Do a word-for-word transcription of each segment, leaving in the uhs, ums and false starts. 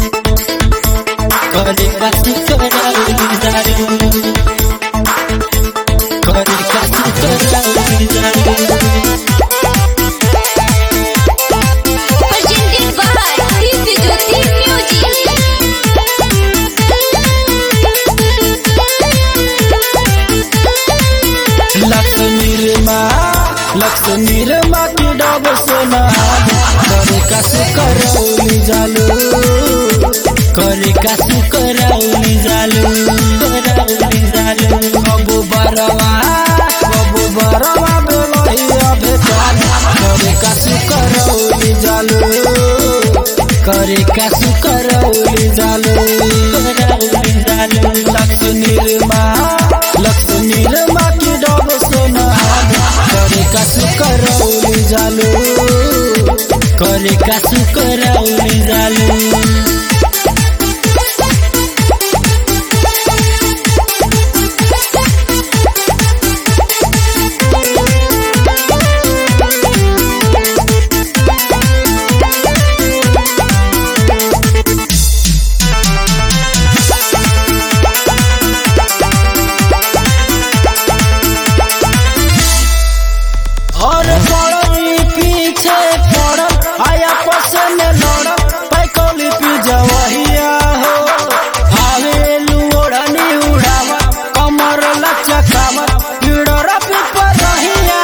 करे का सुकराउली जालू करे का सुकराउली जालू presented by Divi Jyoti Music. Lakshmi माँ लक्ष्मी माँ की डब सोना करे का सुकराउली जालू करे का सुकराउली जालू कराउली जालू कबू बरवा कबू बरवा बेलही अबे जालू करे का सुकराउली जालू करे का सुकराउली जालू कराउली जालू लक्ष्मी माँ लक्ष्मी माँ की डब सोना करे का सुकराउली जालू करे का सुकराउली जालू और बड़ी पीछे पड़ल आया पसंद लड़ पैकौली पी जवहिया हो आवे लुओड़नी उड़ावा कमर लचकावा पिड़रा पे परहिया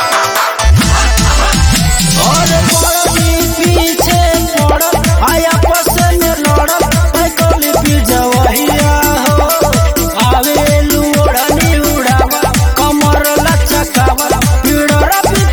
और बड़ी पीछे पड़ल आया पसंद लड़ पैकौली पी जवहिया हो आवे लुओड़नी उड़ावा कमर लचकावा पिड़रा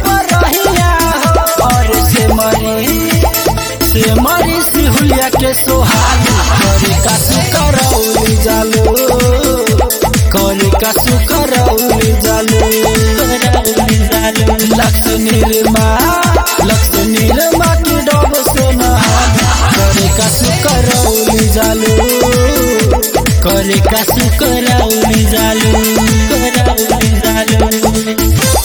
से मरी सिहुलिया के सोहागी करे का सुकराउली जालू करे का सुकराउली जालू कराउली जालू लक्ष्मी माँ लक्ष्मी माँ की डब सोना करे का सुकराउली जालू करे का सुकराउली जालू कराउली जालू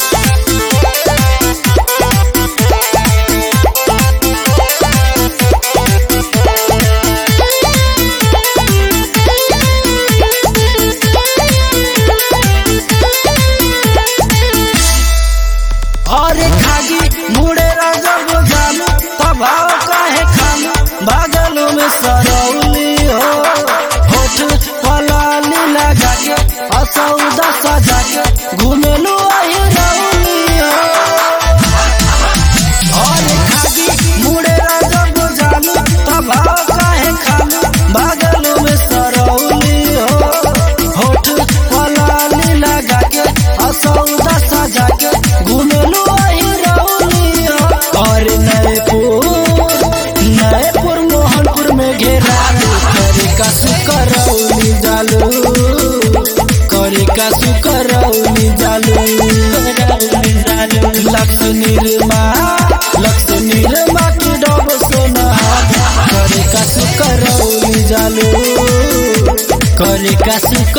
और खागी मुड़े राजब जालू तभाव काहे खालू बागलू में सरौली हो होठ पलाली लगा के असौदा सजा के घूमेलू वही रौली हो और खागी मुड़े राजब जालू तभाव काहे खालू बागलू में सरौली हो होठ पलाली लगा के असौदा सजा के घूमेलू और नयपुर नयपुर मोहनपुर में घेरालू करे का सुकराउली जालू करे का सुकराउली जालू कराउली जालू लक्ष्मी माँ लक्ष्मी माँ की डब सोना करे का सुकराउली जालू करे का सुक